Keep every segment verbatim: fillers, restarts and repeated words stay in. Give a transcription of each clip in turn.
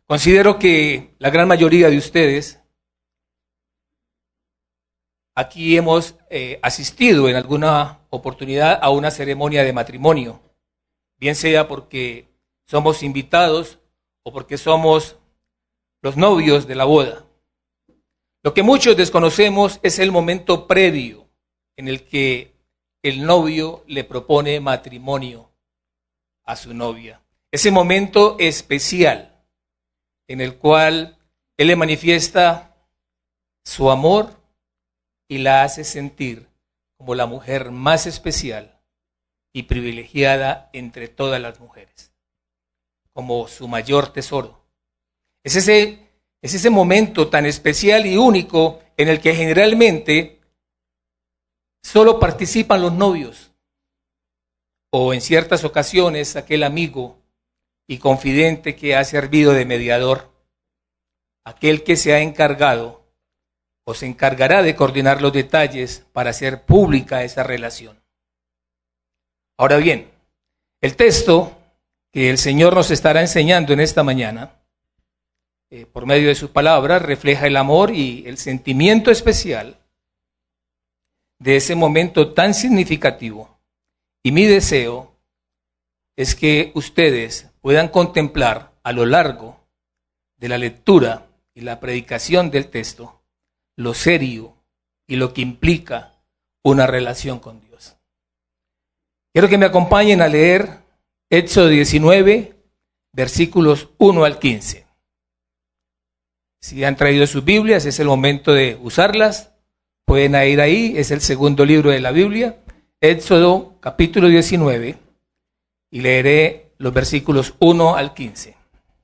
Considero que la gran mayoría de ustedes aquí hemos eh, asistido en alguna oportunidad a una ceremonia de matrimonio, bien sea porque somos invitados o porque somos los novios de la boda. Lo que muchos desconocemos es el momento previo en el que el novio le propone matrimonio a su novia. Ese momento especial en el cual él le manifiesta su amor y la hace sentir como la mujer más especial y privilegiada entre todas las mujeres, como su mayor tesoro. Es ese, es ese momento tan especial y único en el que generalmente solo participan los novios o en ciertas ocasiones aquel amigo y confidente que ha servido de mediador, aquel que se ha encargado o se encargará de coordinar los detalles para hacer pública esa relación. Ahora bien, el texto que el Señor nos estará enseñando en esta mañana, eh, por medio de su palabra, refleja el amor y el sentimiento especial de ese momento tan significativo. Y mi deseo es que ustedes puedan contemplar a lo largo de la lectura y la predicación del texto lo serio y lo que implica una relación con Dios. Quiero que me acompañen a leer Éxodo diecinueve, versículos uno al quince. Si han traído sus Biblias, es el momento de usarlas. Pueden ir ahí, es el segundo libro de la Biblia, Éxodo capítulo diecinueve, y leeré los versículos uno al quince.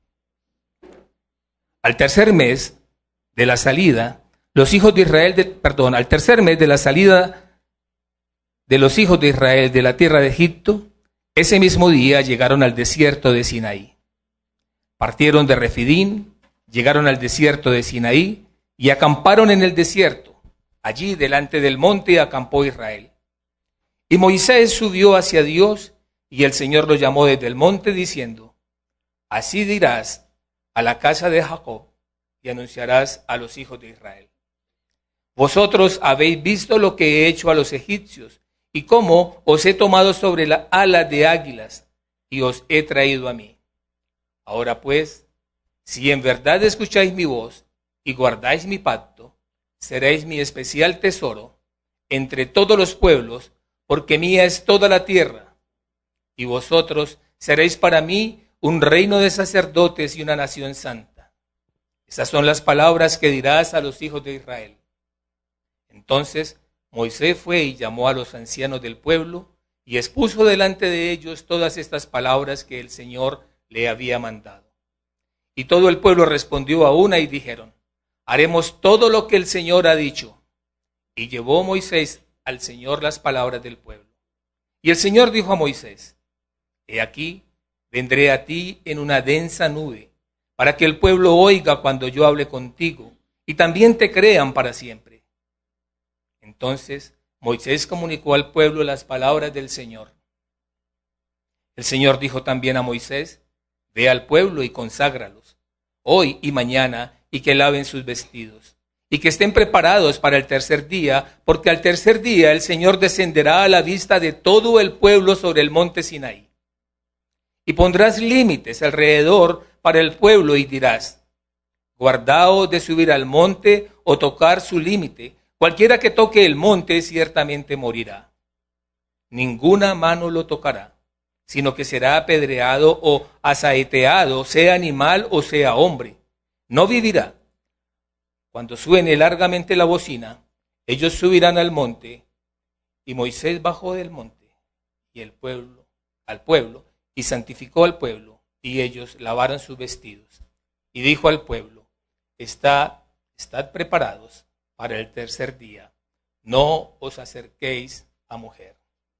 Al tercer mes de la salida, los hijos de Israel, de, perdón, al tercer mes de la salida de los hijos de Israel de la tierra de Egipto, ese mismo día llegaron al desierto de Sinaí. Partieron de Refidín, llegaron al desierto de Sinaí y acamparon en el desierto. Allí delante del monte acampó Israel. Y Moisés subió hacia Dios y el Señor lo llamó desde el monte diciendo: así dirás a la casa de Jacob y anunciarás a los hijos de Israel: vosotros habéis visto lo que he hecho a los egipcios y cómo os he tomado sobre la ala de águilas y os he traído a mí. Ahora pues, si en verdad escucháis mi voz y guardáis mi pacto, seréis mi especial tesoro entre todos los pueblos, porque mía es toda la tierra, y vosotros seréis para mí un reino de sacerdotes y una nación santa. Esas son las palabras que dirás a los hijos de Israel. Entonces Moisés fue y llamó a los ancianos del pueblo y expuso delante de ellos todas estas palabras que el Señor le había mandado. Y todo el pueblo respondió a una y dijeron: haremos todo lo que el Señor ha dicho. Y llevó Moisés al Señor las palabras del pueblo. Y el Señor dijo a Moisés: he aquí, vendré a ti en una densa nube, para que el pueblo oiga cuando yo hable contigo, y también te crean para siempre. Entonces Moisés comunicó al pueblo las palabras del Señor. El Señor dijo también a Moisés: ve al pueblo y conságralos, hoy y mañana, y que laven sus vestidos, y que estén preparados para el tercer día, porque al tercer día el Señor descenderá a la vista de todo el pueblo sobre el monte Sinaí. Y pondrás límites alrededor para el pueblo y dirás: guardaos de subir al monte o tocar su límite. Cualquiera que toque el monte ciertamente morirá. Ninguna mano lo tocará, sino que será apedreado o asaeteado, sea animal o sea hombre. No vivirá. Cuando suene largamente la bocina, ellos subirán al monte. Y Moisés bajó del monte y el pueblo, al pueblo, y santificó al pueblo, y ellos lavaron sus vestidos. Y dijo al pueblo: Estad, estad preparados para el tercer día, no os acerquéis a mujer.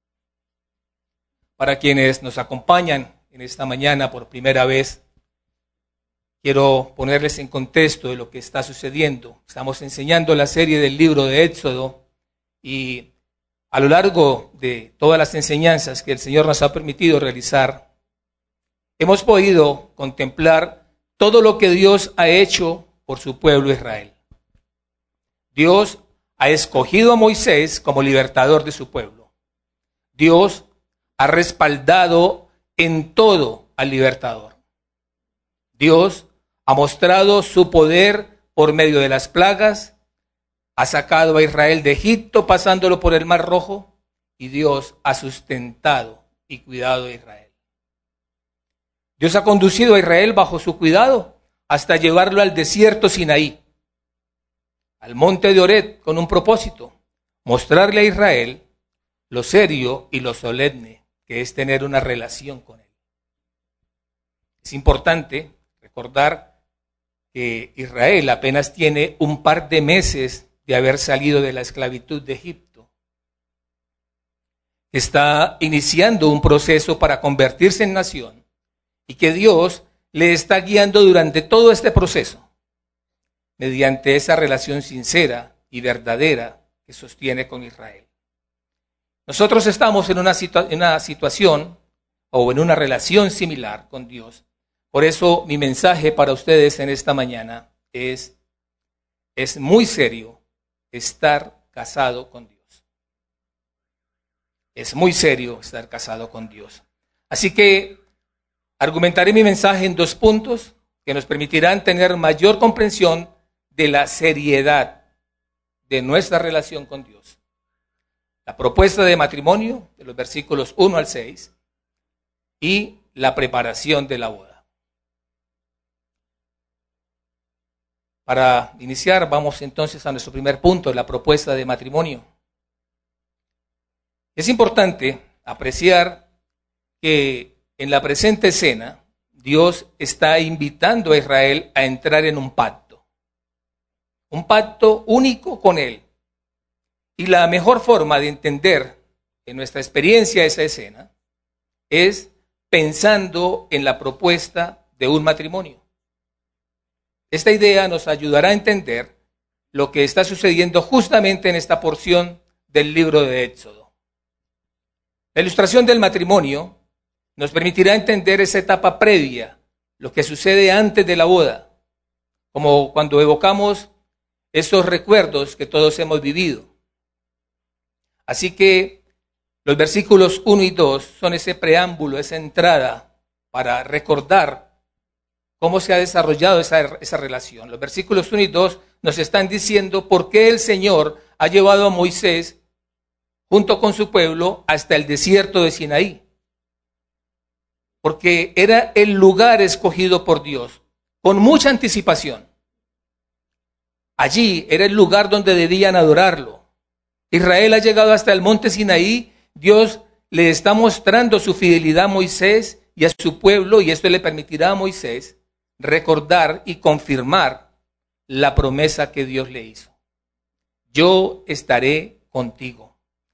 Para quienes nos acompañan en esta mañana por primera vez, quiero ponerles en contexto de lo que está sucediendo. Estamos enseñando la serie del libro de Éxodo y a lo largo de todas las enseñanzas que el Señor nos ha permitido realizar, hemos podido contemplar todo lo que Dios ha hecho por su pueblo Israel. Dios ha escogido a Moisés como libertador de su pueblo. Dios ha respaldado en todo al libertador. Dios ha mostrado su poder por medio de las plagas, ha sacado a Israel de Egipto pasándolo por el Mar Rojo, y Dios ha sustentado y cuidado a Israel. Dios ha conducido a Israel bajo su cuidado hasta llevarlo al desierto Sinaí, al monte de Horeb, con un propósito: mostrarle a Israel lo serio y lo solemne que es tener una relación con él. Es importante recordar que Israel apenas tiene un par de meses de haber salido de la esclavitud de Egipto. Está iniciando un proceso para convertirse en nación y que Dios le está guiando durante todo este proceso mediante esa relación sincera y verdadera que sostiene con Israel. Nosotros estamos en una, situa- en una situación o en una relación similar con Dios. Por eso mi mensaje para ustedes en esta mañana es, es muy serio estar casado con Dios. Es muy serio estar casado con Dios. Así que argumentaré mi mensaje en dos puntos que nos permitirán tener mayor comprensión de la seriedad de nuestra relación con Dios. La propuesta de matrimonio, de los versículos uno al seis, y la preparación de la boda. Para iniciar, vamos entonces a nuestro primer punto, la propuesta de matrimonio. Es importante apreciar que en la presente escena, Dios está invitando a Israel a entrar en un pacto. Un pacto único con Él. Y la mejor forma de entender en nuestra experiencia esa escena es pensando en la propuesta de un matrimonio. Esta idea nos ayudará a entender lo que está sucediendo justamente en esta porción del libro de Éxodo. La ilustración del matrimonio nos permitirá entender esa etapa previa, lo que sucede antes de la boda, como cuando evocamos esos recuerdos que todos hemos vivido. Así que los versículos uno y dos son ese preámbulo, esa entrada para recordar cómo se ha desarrollado esa, esa relación. Los versículos uno y dos nos están diciendo por qué el Señor ha llevado a Moisés junto con su pueblo hasta el desierto de Sinaí. Porque era el lugar escogido por Dios, con mucha anticipación. Allí era el lugar donde debían adorarlo. Israel ha llegado hasta el monte Sinaí. Dios le está mostrando su fidelidad a Moisés y a su pueblo, y esto le permitirá a Moisés recordar y confirmar la promesa que Dios le hizo. Yo estaré contigo.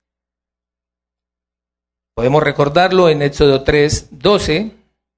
Podemos recordarlo en Éxodo tres, doce.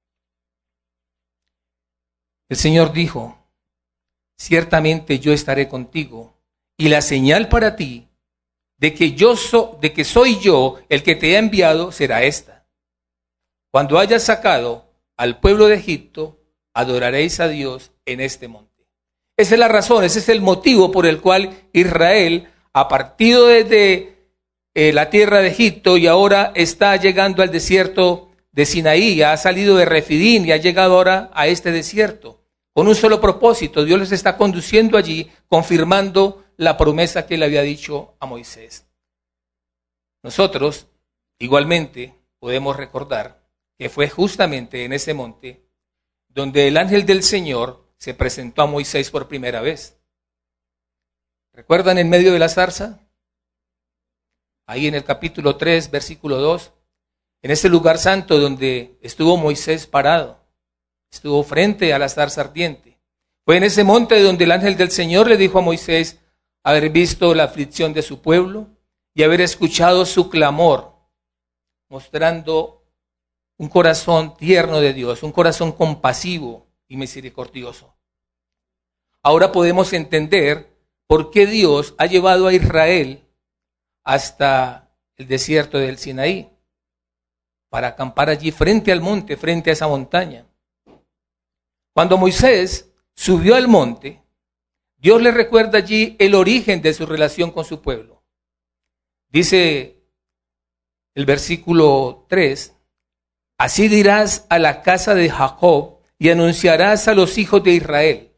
El Señor dijo: ciertamente yo estaré contigo, y la señal para ti de que yo so, de que soy yo el que te he enviado será esta: cuando hayas sacado al pueblo de Egipto, adoraréis a Dios en este monte. Esa es la razón, ese es el motivo por el cual Israel ha partido desde eh, la tierra de Egipto y ahora está llegando al desierto de Sinaí, ha salido de Refidín y ha llegado ahora a este desierto. Con un solo propósito, Dios les está conduciendo allí, confirmando la promesa que le había dicho a Moisés. Nosotros, igualmente, podemos recordar que fue justamente en ese monte donde el ángel del Señor se presentó a Moisés por primera vez. ¿Recuerdan en medio de la zarza? Ahí en el capítulo tres, versículo dos, en ese lugar santo donde estuvo Moisés parado. Estuvo frente a la zarza ardiente. Fue en ese monte donde el ángel del Señor le dijo a Moisés haber visto la aflicción de su pueblo y haber escuchado su clamor, mostrando un corazón tierno de Dios, un corazón compasivo y misericordioso. Ahora podemos entender por qué Dios ha llevado a Israel hasta el desierto del Sinaí, para acampar allí frente al monte, frente a esa montaña. Cuando Moisés subió al monte, Dios le recuerda allí el origen de su relación con su pueblo. Dice el versículo tres, así dirás a la casa de Jacob y anunciarás a los hijos de Israel.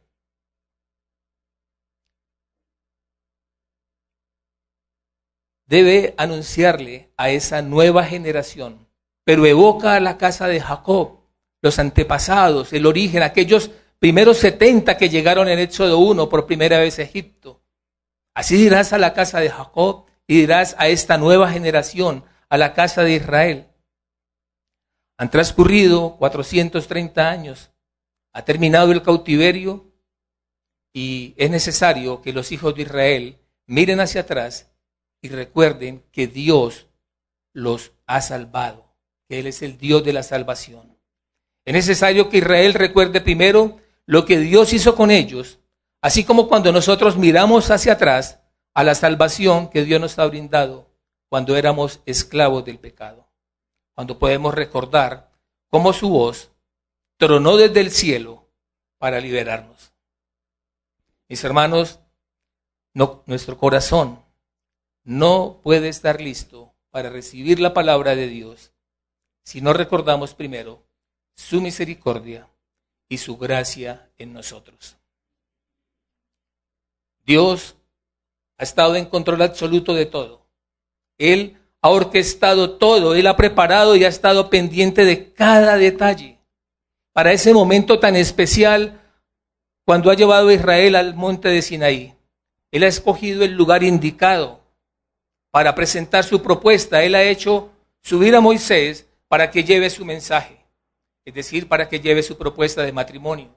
Debe anunciarle a esa nueva generación, pero evoca a la casa de Jacob, los antepasados, el origen, aquellos primeros setenta que llegaron en Éxodo uno por primera vez a Egipto. Así dirás a la casa de Jacob y dirás a esta nueva generación, a la casa de Israel. Han transcurrido cuatrocientos treinta años, ha terminado el cautiverio y es necesario que los hijos de Israel miren hacia atrás y recuerden que Dios los ha salvado, que Él es el Dios de la salvación. Es necesario que Israel recuerde primero lo que Dios hizo con ellos, así como cuando nosotros miramos hacia atrás a la salvación que Dios nos ha brindado cuando éramos esclavos del pecado. Cuando podemos recordar cómo su voz tronó desde el cielo para liberarnos. Mis hermanos, no, nuestro corazón no puede estar listo para recibir la palabra de Dios si no recordamos primero su misericordia y su gracia en nosotros. Dios ha estado en control absoluto de todo. Él ha orquestado todo, Él ha preparado y ha estado pendiente de cada detalle para ese momento tan especial cuando ha llevado a Israel al monte de Sinaí. Él ha escogido el lugar indicado para presentar su propuesta. Él ha hecho subir a Moisés para que lleve su mensaje, es decir, para que lleve su propuesta de matrimonio.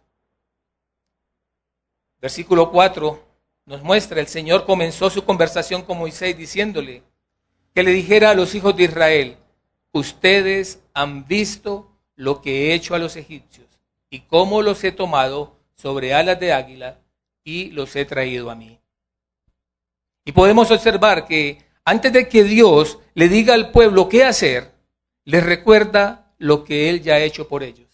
Versículo cuatro nos muestra, el Señor comenzó su conversación con Moisés diciéndole que le dijera a los hijos de Israel, ustedes han visto lo que he hecho a los egipcios y cómo los he tomado sobre alas de águila y los he traído a mí. Y podemos observar que antes de que Dios le diga al pueblo qué hacer, les recuerda lo que Él ya ha hecho por ellos.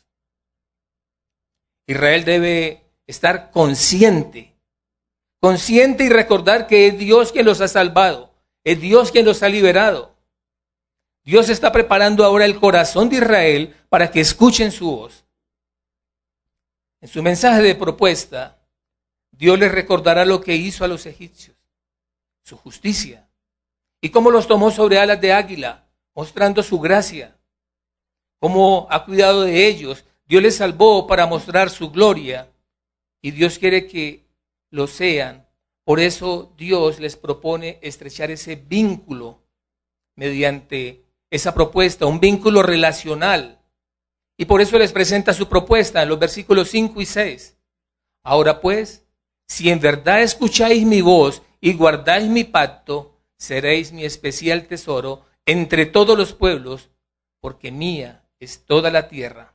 Israel debe estar consciente, consciente y recordar que es Dios quien los ha salvado, es Dios quien los ha liberado. Dios está preparando ahora el corazón de Israel para que escuchen su voz. En su mensaje de propuesta, Dios les recordará lo que hizo a los egipcios, su justicia, y cómo los tomó sobre alas de águila, mostrando su gracia, cómo ha cuidado de ellos. Dios les salvó para mostrar su gloria, y Dios quiere que lo sean. Por eso Dios les propone estrechar ese vínculo mediante esa propuesta, un vínculo relacional. Y por eso les presenta su propuesta en los versículos cinco y seis. Ahora pues, si en verdad escucháis mi voz y guardáis mi pacto, seréis mi especial tesoro entre todos los pueblos, porque mía es toda la tierra.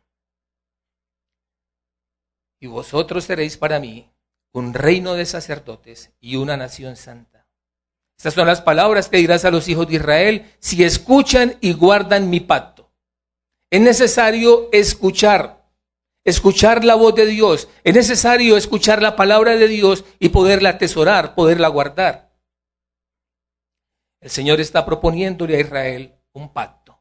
Y vosotros seréis para mí un reino de sacerdotes y una nación santa. Estas son las palabras que dirás a los hijos de Israel si escuchan y guardan mi pacto. Es necesario escuchar, escuchar la voz de Dios. Es necesario escuchar la palabra de Dios y poderla atesorar, poderla guardar. El Señor está proponiéndole a Israel un pacto.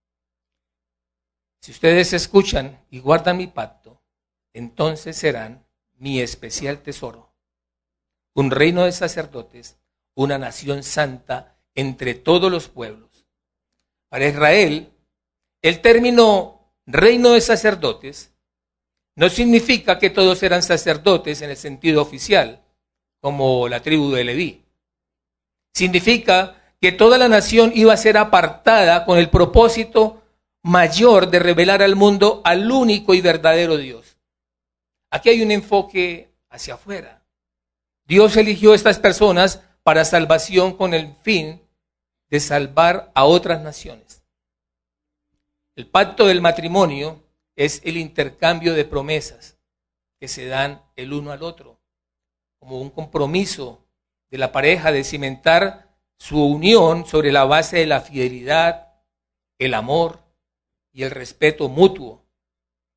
Si ustedes escuchan y guardan mi pacto, entonces serán mi especial tesoro, un reino de sacerdotes, una nación santa entre todos los pueblos. Para Israel, el término reino de sacerdotes no significa que todos eran sacerdotes en el sentido oficial, como la tribu de Leví. Significa que toda la nación iba a ser apartada con el propósito mayor de revelar al mundo al único y verdadero Dios. Aquí hay un enfoque hacia afuera. Dios eligió a estas personas para salvación con el fin de salvar a otras naciones. El pacto del matrimonio es el intercambio de promesas que se dan el uno al otro, como un compromiso de la pareja de cimentar su unión sobre la base de la fidelidad, el amor y el respeto mutuo.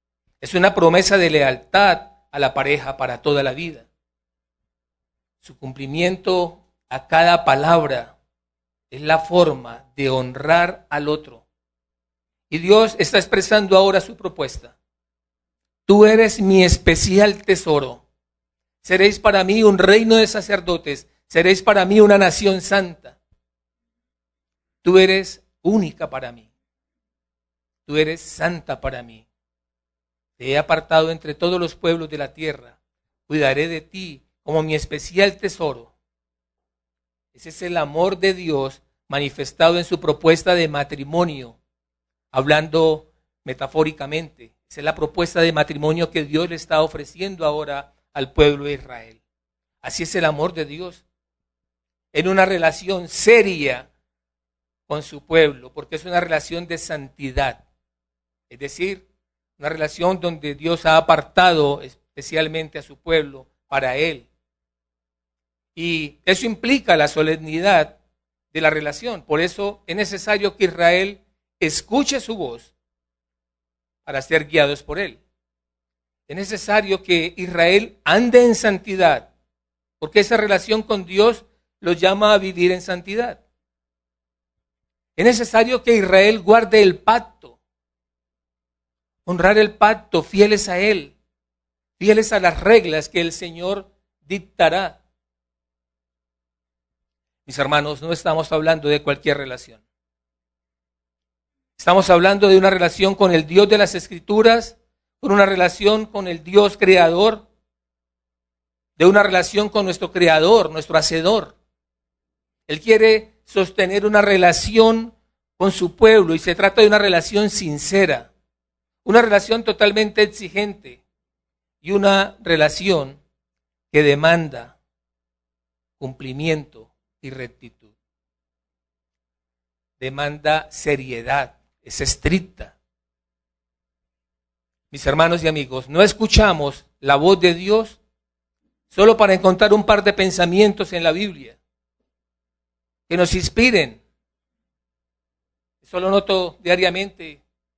Es una promesa de lealtad a la pareja para toda la vida. Su cumplimiento a cada palabra es la forma de honrar al otro. Y Dios está expresando ahora su propuesta. Tú eres mi especial tesoro. Seréis para mí un reino de sacerdotes. Seréis para mí una nación santa. Tú eres única para mí. Tú eres santa para mí. Te he apartado entre todos los pueblos de la tierra. Cuidaré de ti como mi especial tesoro. Ese es el amor de Dios manifestado en su propuesta de matrimonio, hablando metafóricamente. Esa es la propuesta de matrimonio que Dios le está ofreciendo ahora al pueblo de Israel. Así es el amor de Dios, en una relación seria con su pueblo, porque es una relación de santidad. Es decir, una relación donde Dios ha apartado especialmente a su pueblo para Él. Y eso implica la solemnidad de la relación. Por eso es necesario que Israel escuche su voz para ser guiados por Él. Es necesario que Israel ande en santidad, porque esa relación con Dios los llama a vivir en santidad. Es necesario que Israel guarde el pacto, honrar el pacto, fieles a Él, fieles a las reglas que el Señor dictará. Mis hermanos, no estamos hablando de cualquier relación. Estamos hablando de una relación con el Dios de las Escrituras, con una relación con el Dios creador, de una relación con nuestro creador, nuestro hacedor. Él quiere sostener una relación con su pueblo y se trata de una relación sincera, una relación totalmente exigente y una relación que demanda cumplimiento y rectitud. Demanda seriedad, es estricta. Mis hermanos y amigos, no escuchamos la voz de Dios solo para encontrar un par de pensamientos en la Biblia que nos inspiren. Eso lo noto diariamente.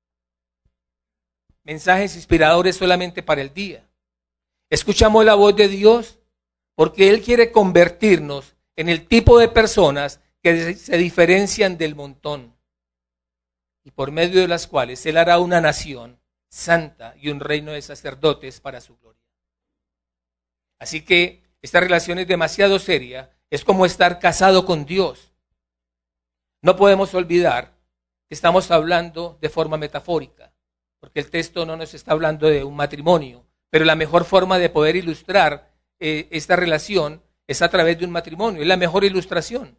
Mensajes inspiradores solamente para el día. Escuchamos la voz de Dios porque Él quiere convertirnos en el tipo de personas que se diferencian del montón y por medio de las cuales Él hará una nación santa y un reino de sacerdotes para su gloria. Así que esta relación es demasiado seria, es como estar casado con Dios. No podemos olvidar que estamos hablando de forma metafórica, porque el texto no nos está hablando de un matrimonio, pero la mejor forma de poder ilustrar eh, esta relación es a través de un matrimonio, es la mejor ilustración.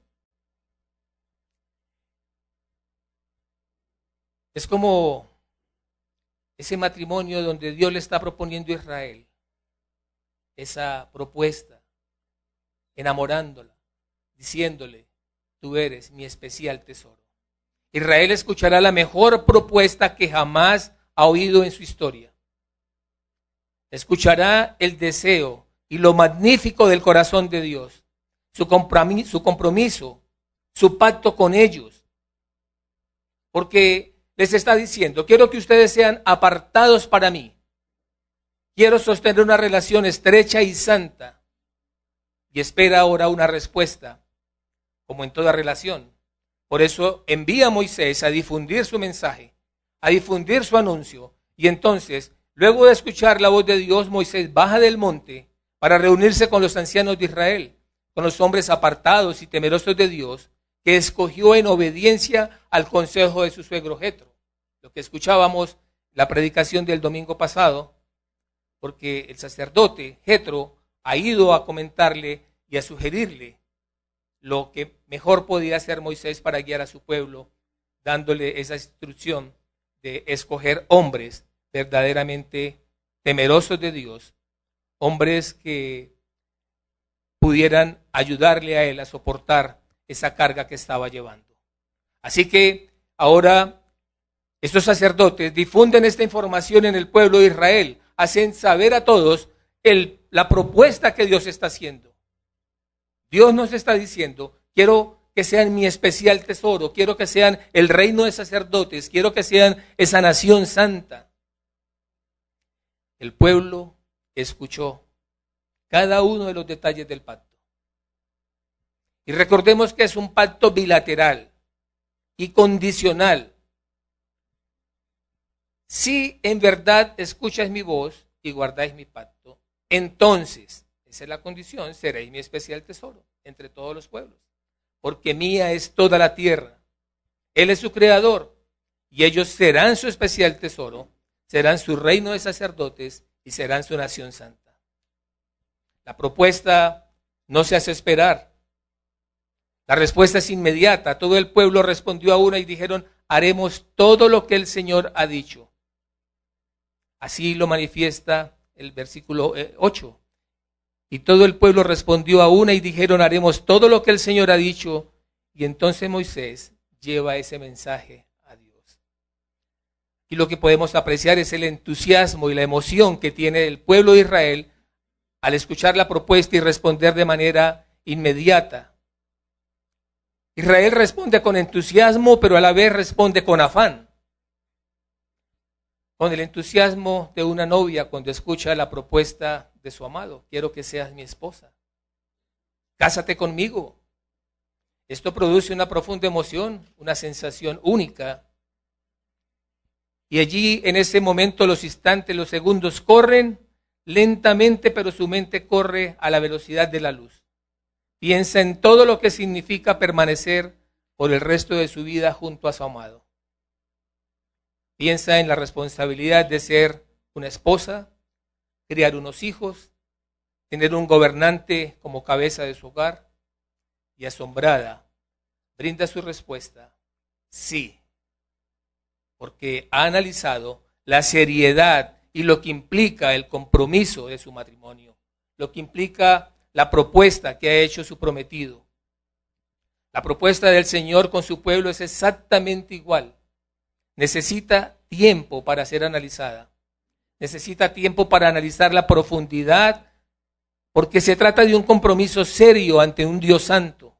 Es como ese matrimonio donde Dios le está proponiendo a Israel esa propuesta, enamorándola, diciéndole, tú eres mi especial tesoro. Israel escuchará la mejor propuesta que jamás ha oído en su historia. Escuchará el deseo y lo magnífico del corazón de Dios, su compromiso, su compromiso, su pacto con ellos. Porque les está diciendo, quiero que ustedes sean apartados para mí. Quiero sostener una relación estrecha y santa. Y espera ahora una respuesta, como en toda relación. Por eso envía a Moisés a difundir su mensaje, a difundir su anuncio. Y entonces, luego de escuchar la voz de Dios, Moisés baja del monte para reunirse con los ancianos de Israel, con los hombres apartados y temerosos de Dios, que escogió en obediencia al consejo de su suegro Jetro. Lo que escuchábamos, la predicación del domingo pasado, porque el sacerdote Jetro ha ido a comentarle y a sugerirle lo que mejor podía hacer Moisés para guiar a su pueblo, dándole esa instrucción de escoger hombres verdaderamente temerosos de Dios, hombres que pudieran ayudarle a él a soportar esa carga que estaba llevando. Así que ahora estos sacerdotes difunden esta información en el pueblo de Israel, hacen saber a todos el, la propuesta que Dios está haciendo. Dios nos está diciendo, quiero que sean mi especial tesoro, quiero que sean el reino de sacerdotes, quiero que sean esa nación santa. El pueblo escuchó cada uno de los detalles del pacto. Y recordemos que es un pacto bilateral y condicional. Si en verdad escuchas mi voz y guardáis mi pacto, entonces, esa es la condición, seréis mi especial tesoro entre todos los pueblos. Porque mía es toda la tierra. Él es su creador y ellos serán su especial tesoro, serán su reino de sacerdotes y serán su nación santa. La propuesta no se hace esperar. La respuesta es inmediata. Todo el pueblo respondió a una y dijeron, haremos todo lo que el Señor ha dicho. Así lo manifiesta el versículo ocho. Y todo el pueblo respondió a una y dijeron, haremos todo lo que el Señor ha dicho. Y entonces Moisés lleva ese mensaje a Dios. Y lo que podemos apreciar es el entusiasmo y la emoción que tiene el pueblo de Israel al escuchar la propuesta y responder de manera inmediata. Israel responde con entusiasmo, pero a la vez responde con afán. Con el entusiasmo de una novia cuando escucha la propuesta de su amado. Quiero que seas mi esposa. Cásate conmigo. Esto produce una profunda emoción, una sensación única. Y allí, en ese momento, los instantes, los segundos corren lentamente, pero su mente corre a la velocidad de la luz. Piensa en todo lo que significa permanecer por el resto de su vida junto a su amado. Piensa en la responsabilidad de ser una esposa, criar unos hijos, tener un gobernante como cabeza de su hogar, y asombrada brinda su respuesta, sí, porque ha analizado la seriedad y lo que implica el compromiso de su matrimonio, lo que implica la propuesta que ha hecho su prometido. La propuesta del Señor con su pueblo es exactamente igual. Necesita tiempo para ser analizada. Necesita tiempo para analizar la profundidad, porque se trata de un compromiso serio ante un Dios santo.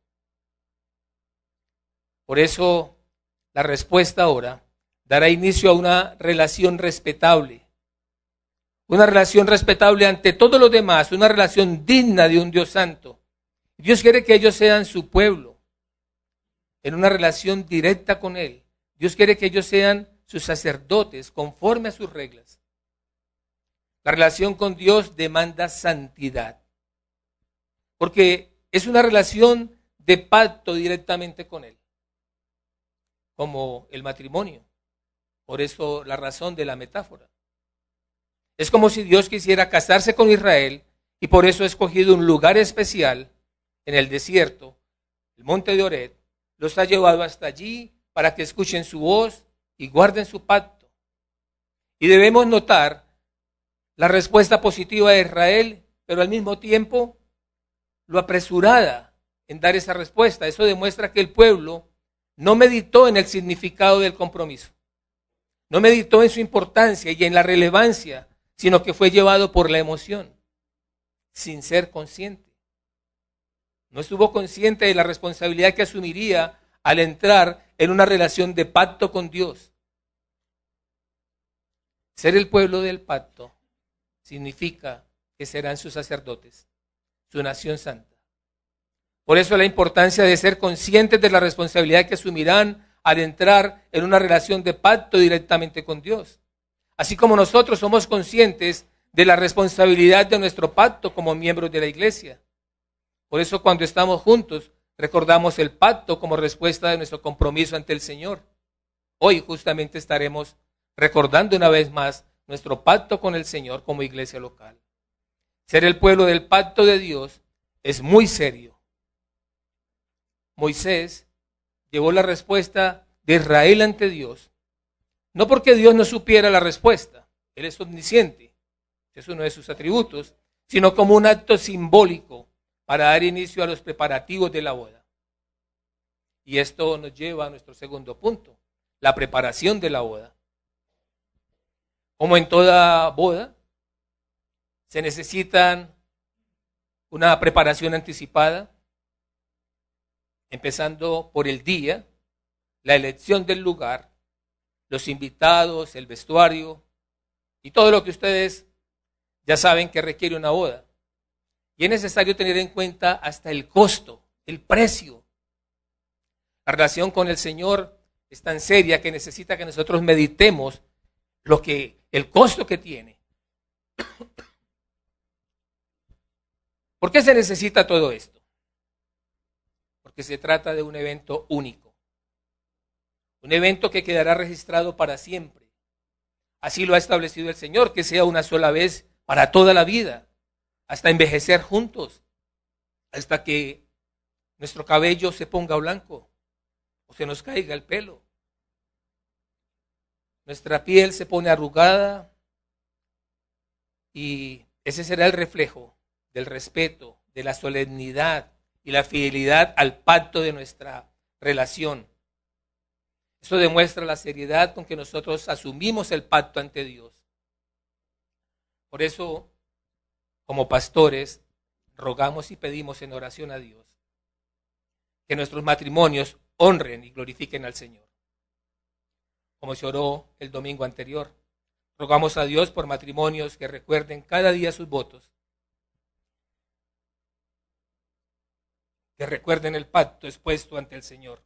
Por eso, la respuesta ahora dará inicio a una relación respetable. Una relación respetable ante todos los demás, una relación digna de un Dios santo. Dios quiere que ellos sean su pueblo, en una relación directa con Él. Dios quiere que ellos sean sus sacerdotes, conforme a sus reglas. La relación con Dios demanda santidad, porque es una relación de pacto directamente con Él, como el matrimonio. Por eso la razón de la metáfora. Es como si Dios quisiera casarse con Israel y por eso ha escogido un lugar especial en el desierto, el monte de Oreb, los ha llevado hasta allí para que escuchen su voz y guarden su pacto. Y debemos notar la respuesta positiva de Israel, pero al mismo tiempo lo apresurada en dar esa respuesta. Eso demuestra que el pueblo no meditó en el significado del compromiso, no meditó en su importancia y en la relevancia, sino que fue llevado por la emoción, sin ser consciente. No estuvo consciente de la responsabilidad que asumiría al entrar en una relación de pacto con Dios. Ser el pueblo del pacto significa que serán sus sacerdotes, su nación santa. Por eso la importancia de ser conscientes de la responsabilidad que asumirán al entrar en una relación de pacto directamente con Dios. Así como nosotros somos conscientes de la responsabilidad de nuestro pacto como miembros de la iglesia. Por eso cuando estamos juntos, recordamos el pacto como respuesta de nuestro compromiso ante el Señor. Hoy justamente estaremos recordando una vez más nuestro pacto con el Señor como iglesia local. Ser el pueblo del pacto de Dios es muy serio. Moisés llevó la respuesta de Israel ante Dios, no porque Dios no supiera la respuesta, Él es omnisciente, es uno de sus atributos, sino como un acto simbólico para dar inicio a los preparativos de la boda. Y esto nos lleva a nuestro segundo punto, la preparación de la boda. Como en toda boda, se necesitan una preparación anticipada, empezando por el día, la elección del lugar, los invitados, el vestuario y todo lo que ustedes ya saben que requiere una boda. Y es necesario tener en cuenta hasta el costo, el precio. La relación con el Señor es tan seria que necesita que nosotros meditemos lo que, el costo que tiene. ¿Por qué se necesita todo esto? Porque se trata de un evento único. Un evento que quedará registrado para siempre. Así lo ha establecido el Señor, que sea una sola vez para toda la vida, hasta envejecer juntos, hasta que nuestro cabello se ponga blanco o se nos caiga el pelo. Nuestra piel se pone arrugada y ese será el reflejo del respeto, de la solemnidad y la fidelidad al pacto de nuestra relación. Eso demuestra la seriedad con que nosotros asumimos el pacto ante Dios. Por eso, como pastores, rogamos y pedimos en oración a Dios que nuestros matrimonios honren y glorifiquen al Señor. Como se oró el domingo anterior, rogamos a Dios por matrimonios que recuerden cada día sus votos, que recuerden el pacto expuesto ante el Señor.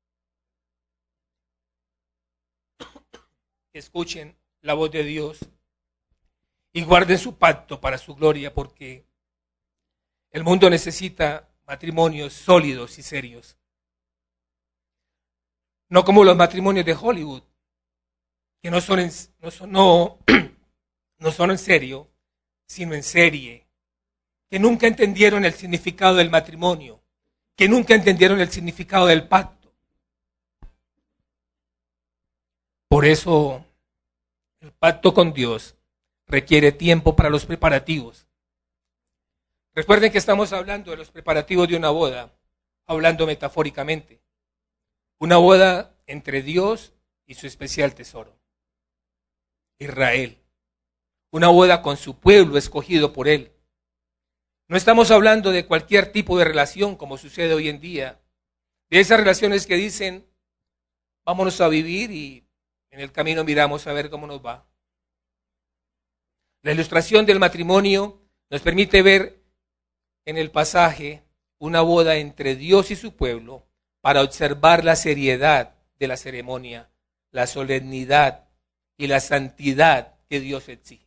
Que escuchen la voz de Dios y guarden su pacto para su gloria, porque el mundo necesita matrimonios sólidos y serios. No como los matrimonios de Hollywood, que no son en, no son, no, no son en serio, sino en serie, que nunca entendieron el significado del matrimonio, que nunca entendieron el significado del pacto. Por eso, el pacto con Dios requiere tiempo para los preparativos. Recuerden que estamos hablando de los preparativos de una boda, hablando metafóricamente. Una boda entre Dios y su especial tesoro, Israel. Una boda con su pueblo escogido por Él. No estamos hablando de cualquier tipo de relación como sucede hoy en día. De esas relaciones que dicen, vámonos a vivir y en el camino miramos a ver cómo nos va. La ilustración del matrimonio nos permite ver en el pasaje una boda entre Dios y su pueblo para observar la seriedad de la ceremonia, la solemnidad y la santidad que Dios exige.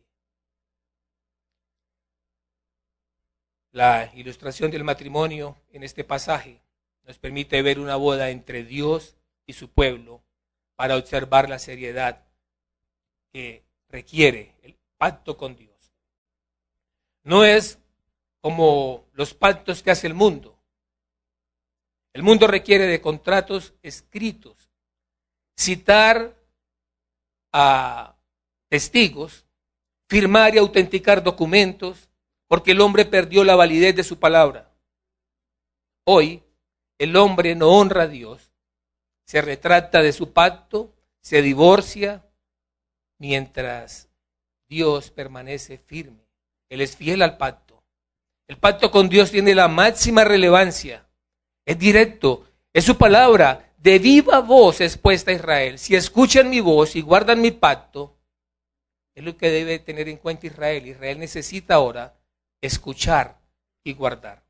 La ilustración del matrimonio en este pasaje nos permite ver una boda entre Dios y su pueblo para observar la seriedad que requiere el pacto con Dios. No es como los pactos que hace el mundo. El mundo requiere de contratos escritos, citar a testigos, firmar y autenticar documentos, porque el hombre perdió la validez de su palabra. Hoy, el hombre no honra a Dios, se retracta de su pacto, se divorcia, mientras Dios permanece firme. Él es fiel al pacto. El pacto con Dios tiene la máxima relevancia. Es directo, es su palabra de viva voz expuesta a Israel. Si escuchan mi voz y guardan mi pacto, es lo que debe tener en cuenta Israel. Israel necesita ahora escuchar y guardar.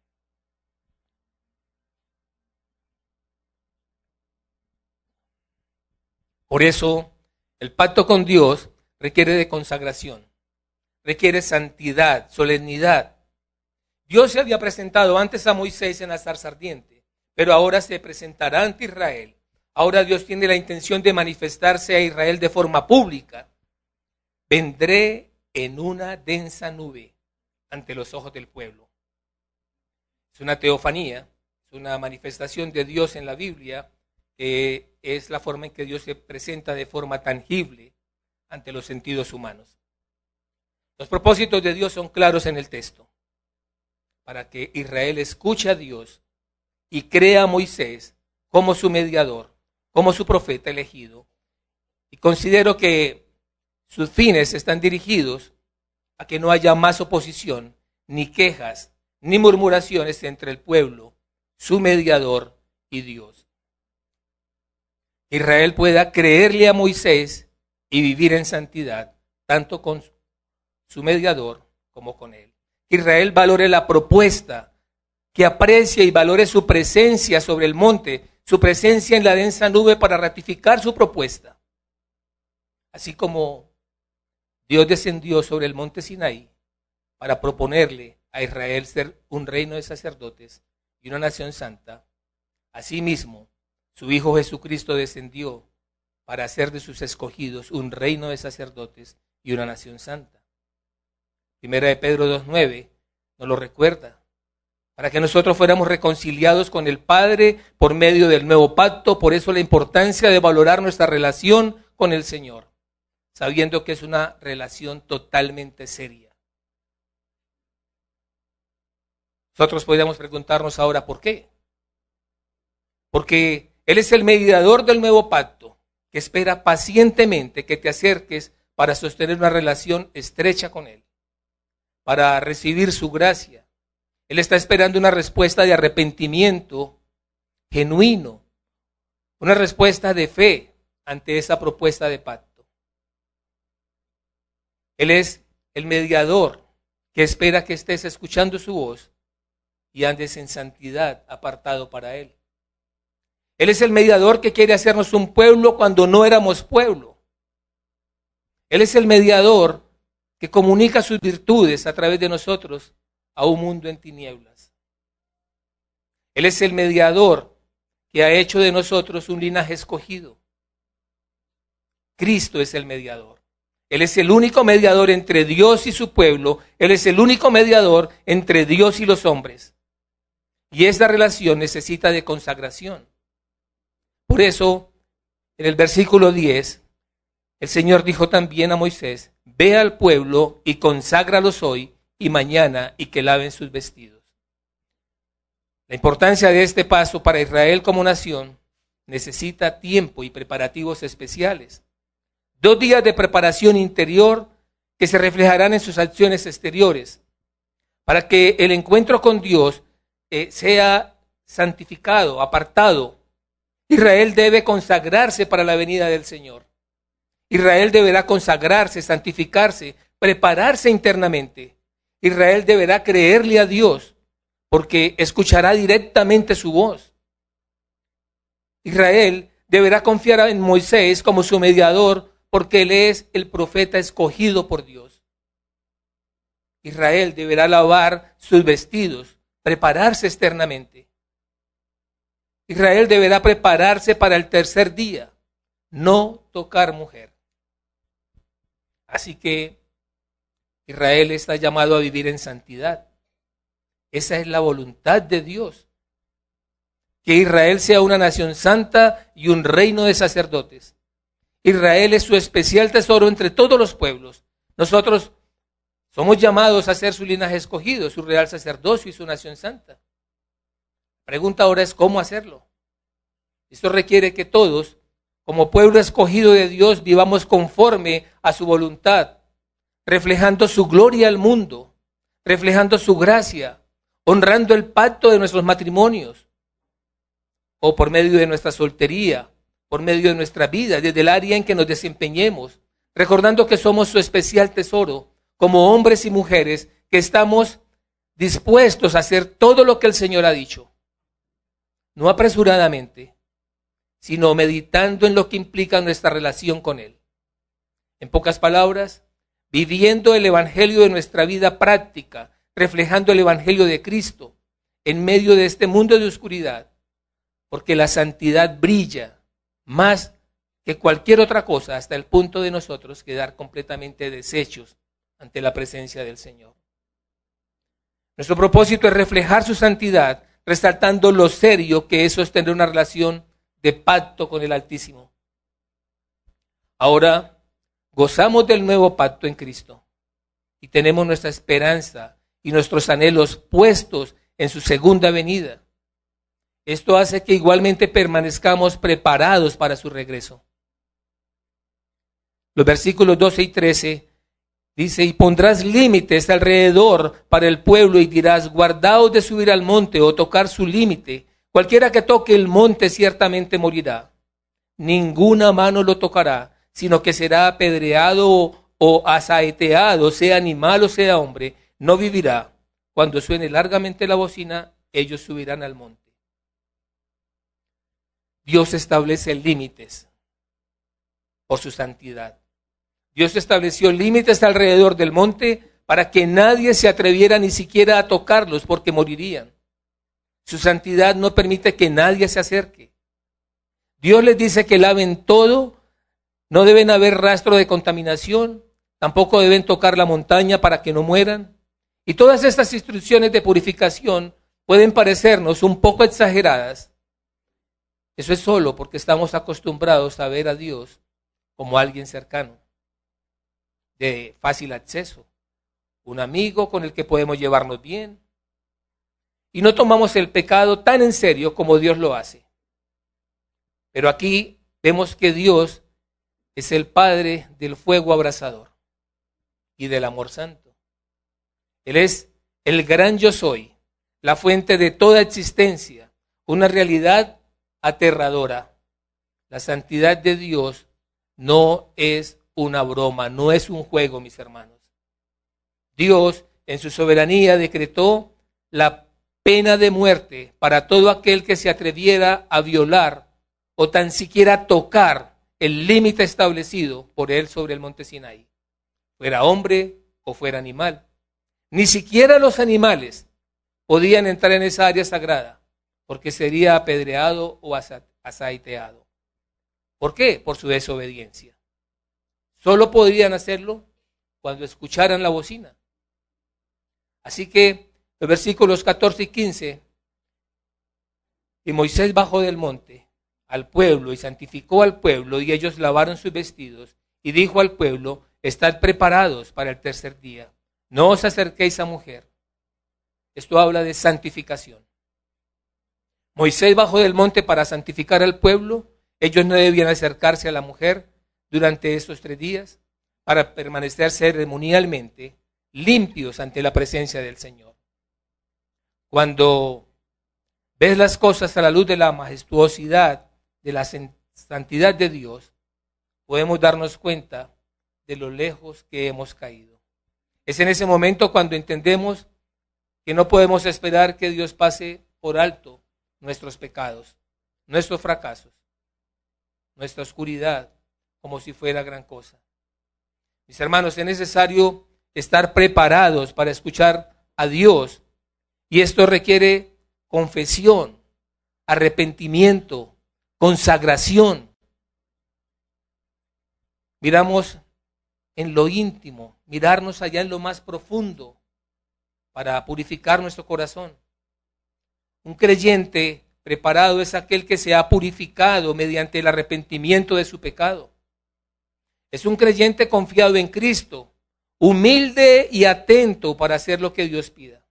Por eso, el pacto con Dios requiere de consagración, requiere santidad, solemnidad. Dios se había presentado antes a Moisés en la zarza ardiente, pero ahora se presentará ante Israel. Ahora Dios tiene la intención de manifestarse a Israel de forma pública. Vendré en una densa nube ante los ojos del pueblo. Es una teofanía, es una manifestación de Dios en la Biblia, que es la forma en que Dios se presenta de forma tangible ante los sentidos humanos. Los propósitos de Dios son claros en el texto, para que Israel escuche a Dios y crea a Moisés como su mediador, como su profeta elegido. Y considero que sus fines están dirigidos a que no haya más oposición, ni quejas, ni murmuraciones entre el pueblo, su mediador y Dios. Israel pueda creerle a Moisés y vivir en santidad, tanto con su mediador como con él. Que Israel valore la propuesta, que aprecie y valore su presencia sobre el monte, su presencia en la densa nube para ratificar su propuesta. Así como Dios descendió sobre el monte Sinaí para proponerle a Israel ser un reino de sacerdotes y una nación santa, asimismo su Hijo Jesucristo descendió para hacer de sus escogidos un reino de sacerdotes y una nación santa. Primera de Pedro dos nueve nos lo recuerda, para que nosotros fuéramos reconciliados con el Padre por medio del nuevo pacto. Por eso la importancia de valorar nuestra relación con el Señor, sabiendo que es una relación totalmente seria. Nosotros podríamos preguntarnos ahora, ¿por qué? Porque Él es el mediador del nuevo pacto, que espera pacientemente que te acerques para sostener una relación estrecha con Él, para recibir su gracia. Él está esperando una respuesta de arrepentimiento genuino, una respuesta de fe ante esa propuesta de pacto. Él es el mediador que espera que estés escuchando su voz y andes en santidad apartado para Él. Él es el mediador que quiere hacernos un pueblo cuando no éramos pueblo. Él es el mediador que comunica sus virtudes a través de nosotros a un mundo en tinieblas. Él es el mediador que ha hecho de nosotros un linaje escogido. Cristo es el mediador. Él es el único mediador entre Dios y su pueblo. Él es el único mediador entre Dios y los hombres. Y esta relación necesita de consagración. Por eso, en el versículo diez, el Señor dijo también a Moisés: ve al pueblo y conságralos hoy y mañana, y que laven sus vestidos. La importancia de este paso para Israel como nación necesita tiempo y preparativos especiales. Dos días de preparación interior que se reflejarán en sus acciones exteriores, para que el encuentro con Dios eh, sea santificado, apartado. Israel debe consagrarse para la venida del Señor. Israel deberá consagrarse, santificarse, prepararse internamente. Israel deberá creerle a Dios, porque escuchará directamente su voz. Israel deberá confiar en Moisés como su mediador, porque él es el profeta escogido por Dios. Israel deberá lavar sus vestidos, prepararse externamente. Israel deberá prepararse para el tercer día, no tocar mujer. Así que Israel está llamado a vivir en santidad. Esa es la voluntad de Dios. Que Israel sea una nación santa y un reino de sacerdotes. Israel es su especial tesoro entre todos los pueblos. Nosotros somos llamados a ser su linaje escogido, su real sacerdocio y su nación santa. La pregunta ahora es cómo hacerlo. Esto requiere que todos, como pueblo escogido de Dios, vivamos conforme a su voluntad, reflejando su gloria al mundo, reflejando su gracia, honrando el pacto de nuestros matrimonios, o por medio de nuestra soltería, por medio de nuestra vida, desde el área en que nos desempeñemos, recordando que somos su especial tesoro, como hombres y mujeres que estamos dispuestos a hacer todo lo que el Señor ha dicho, no apresuradamente, sino meditando en lo que implica nuestra relación con Él. En pocas palabras, viviendo el evangelio de nuestra vida práctica, reflejando el evangelio de Cristo en medio de este mundo de oscuridad, porque la santidad brilla más que cualquier otra cosa hasta el punto de nosotros quedar completamente deshechos ante la presencia del Señor. Nuestro propósito es reflejar su santidad, resaltando lo serio que es sostener una relación de pacto con el Altísimo. Ahora gozamos del nuevo pacto en Cristo y tenemos nuestra esperanza y nuestros anhelos puestos en su segunda venida. Esto hace que igualmente permanezcamos preparados para su regreso. Los versículos doce y trece dice: y pondrás límites alrededor para el pueblo y dirás: guardaos de subir al monte o tocar su límite. Cualquiera que toque el monte ciertamente morirá. Ninguna mano lo tocará, sino que será apedreado o asaeteado, sea animal o sea hombre, no vivirá. Cuando suene largamente la bocina, ellos subirán al monte. Dios establece límites por su santidad. Dios estableció límites alrededor del monte para que nadie se atreviera ni siquiera a tocarlos porque morirían. Su santidad no permite que nadie se acerque. Dios les dice que laven todo, no deben haber rastro de contaminación, tampoco deben tocar la montaña para que no mueran. Y todas estas instrucciones de purificación pueden parecernos un poco exageradas. Eso es solo porque estamos acostumbrados a ver a Dios como alguien cercano, de fácil acceso, un amigo con el que podemos llevarnos bien. Y no tomamos el pecado tan en serio como Dios lo hace. Pero aquí vemos que Dios es el Padre del fuego abrasador y del amor santo. Él es el gran yo soy, la fuente de toda existencia, una realidad aterradora. La santidad de Dios no es una broma, no es un juego, mis hermanos. Dios, en su soberanía, decretó la pena de muerte para todo aquel que se atreviera a violar o tan siquiera tocar el límite establecido por él sobre el monte Sinaí, fuera hombre o fuera animal. Ni siquiera los animales podían entrar en esa área sagrada, porque sería apedreado o asaeteado. ¿Por qué? Por su desobediencia. Solo podían hacerlo cuando escucharan la bocina. Así que los versículos catorce y quince, y Moisés bajó del monte al pueblo y santificó al pueblo, y ellos lavaron sus vestidos, y dijo al pueblo: estad preparados para el tercer día, no os acerquéis a mujer. Esto habla de santificación. Moisés bajó del monte para santificar al pueblo. Ellos no debían acercarse a la mujer durante estos tres días para permanecer ceremonialmente limpios ante la presencia del Señor. Cuando ves las cosas a la luz de la majestuosidad, de la santidad de Dios, podemos darnos cuenta de lo lejos que hemos caído. Es en ese momento cuando entendemos que no podemos esperar que Dios pase por alto nuestros pecados, nuestros fracasos, nuestra oscuridad, como si fuera gran cosa. Mis hermanos, es necesario estar preparados para escuchar a Dios, y esto requiere confesión, arrepentimiento, consagración. Miramos en lo íntimo, mirarnos allá en lo más profundo para purificar nuestro corazón. Un creyente preparado es aquel que se ha purificado mediante el arrepentimiento de su pecado. Es un creyente confiado en Cristo, humilde y atento para hacer lo que Dios pida.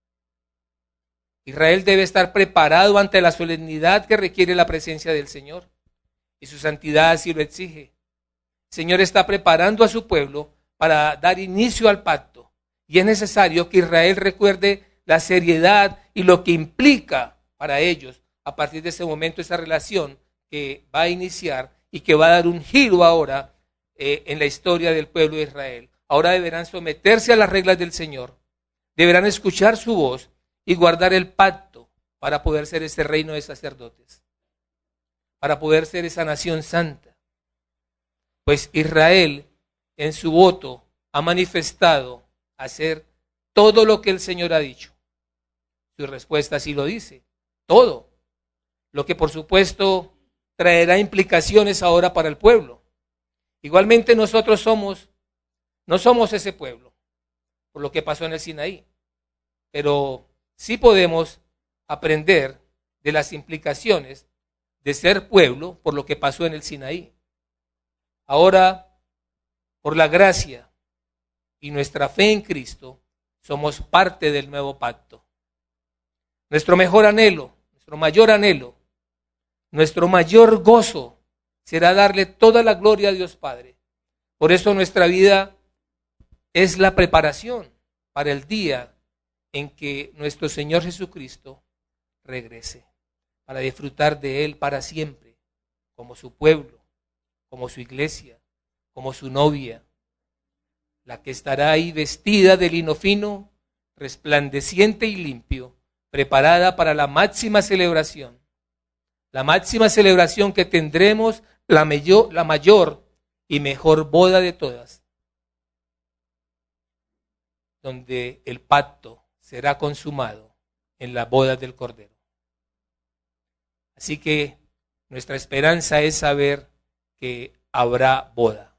Israel debe estar preparado ante la solemnidad que requiere la presencia del Señor, y su santidad así lo exige. El Señor está preparando a su pueblo para dar inicio al pacto, y es necesario que Israel recuerde la seriedad y lo que implica para ellos a partir de ese momento esa relación que va a iniciar y que va a dar un giro ahora eh, en la historia del pueblo de Israel. Ahora deberán someterse a las reglas del Señor, deberán escuchar su voz y guardar el pacto para poder ser ese reino de sacerdotes, para poder ser esa nación santa. Pues Israel en su voto ha manifestado hacer todo lo que el Señor ha dicho. Su respuesta así lo dice, todo. Lo que por supuesto traerá implicaciones ahora para el pueblo. Igualmente nosotros somos, no somos ese pueblo, por lo que pasó en el Sinaí, pero sí podemos aprender de las implicaciones de ser pueblo por lo que pasó en el Sinaí. Ahora, por la gracia y nuestra fe en Cristo, somos parte del nuevo pacto. Nuestro mejor anhelo, nuestro mayor anhelo, nuestro mayor gozo será darle toda la gloria a Dios Padre. Por eso nuestra vida es la preparación para el día en que nuestro Señor Jesucristo regrese, para disfrutar de Él para siempre, como su pueblo, como su iglesia, como su novia, la que estará ahí vestida de lino fino, resplandeciente y limpio, preparada para la máxima celebración. La máxima celebración que tendremos, la mayor, la mayor y mejor boda de todas, donde el pacto será consumado en la boda del Cordero. Así que nuestra esperanza es saber que habrá boda.